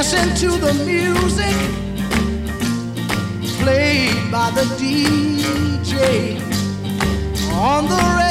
Listen to the music played by the DJ on the radio.